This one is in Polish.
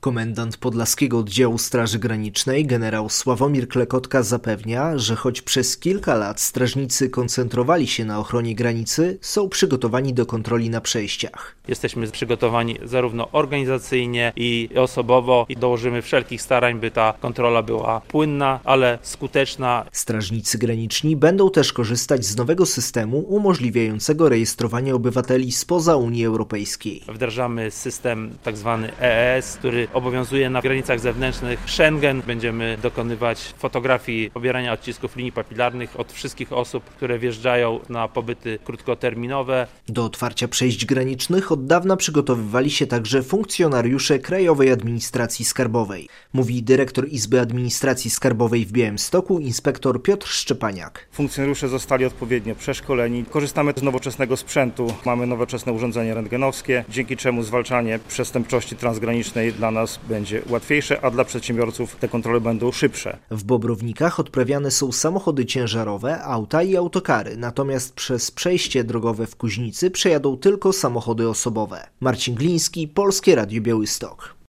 Komendant Podlaskiego Oddziału Straży Granicznej generał Sławomir Klekotka zapewnia, że choć przez kilka lat strażnicy koncentrowali się na ochronie granicy, są przygotowani do kontroli na przejściach. Jesteśmy przygotowani zarówno organizacyjnie i osobowo i dołożymy wszelkich starań, by ta kontrola była płynna, ale skuteczna. Strażnicy graniczni będą też korzystać z nowego systemu umożliwiającego rejestrowanie obywateli spoza Unii Europejskiej. Wdrażamy system tzw. EES, który obowiązuje na granicach zewnętrznych Schengen. Będziemy dokonywać fotografii pobierania odcisków linii papilarnych od wszystkich osób, które wjeżdżają na pobyty krótkoterminowe. Do otwarcia przejść granicznych od dawna przygotowywali się także funkcjonariusze Krajowej Administracji Skarbowej, mówi dyrektor Izby Administracji Skarbowej w Białymstoku inspektor Piotr Szczepaniak. Funkcjonariusze zostali odpowiednio przeszkoleni. Korzystamy z nowoczesnego sprzętu. Mamy nowoczesne urządzenia rentgenowskie, dzięki czemu zwalczanie przestępczości transgranicznej dla nas będzie łatwiejsze, a dla przedsiębiorców te kontrole będą szybsze. W Bobrownikach odprawiane są samochody ciężarowe, auta i autokary, natomiast przez przejście drogowe w Kuźnicy przejadą tylko samochody osobowe. Marcin Gliński, Polskie Radio Białystok.